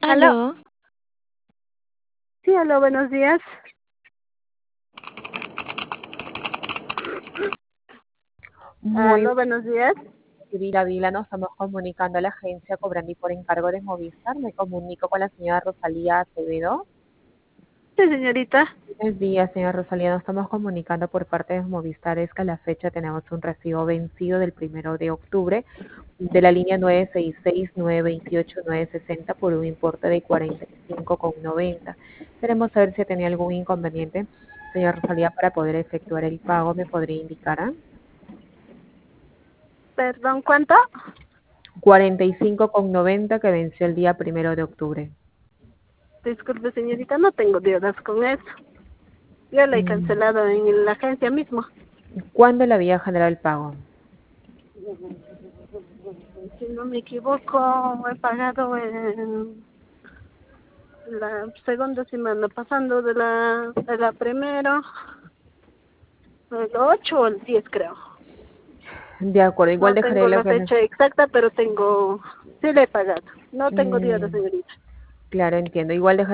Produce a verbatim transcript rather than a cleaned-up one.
Aló, Aló, sí, aló, buenos días. Muy Aló, buenos días. Vila Vila, nos estamos comunicando a la agencia Cobrandi por encargo de Movistar. Me comunico con la señora Rosalía Acevedo. Sí, señorita. Buenos días, señora Rosalía. Nos estamos comunicando por parte de Movistar. Es que a la fecha tenemos un recibo vencido del primero de octubre de la línea nueve seis seis, nueve dos ocho, nueve seis cero por un importe de cuarenta y cinco con noventa. Queremos saber si tenía algún inconveniente, señora Rosalía, para poder efectuar el pago. ¿Me podría indicar? ah? Perdón, ¿cuánto? cuarenta y cinco con noventa que venció el día primero de octubre. Disculpe, señorita, no tengo deudas con eso. Yo la he Mm. cancelado en la agencia mismo. ¿Cuándo le había generado el pago? Si no me equivoco, he pagado en la segunda semana, pasando de la, de la primera, el ocho o el diez creo. De acuerdo, igual No dejaré tengo la la que... fecha exacta, pero tengo, sí le he pagado. No tengo deudas, Mm, señorita. claro, entiendo. Igual dejaré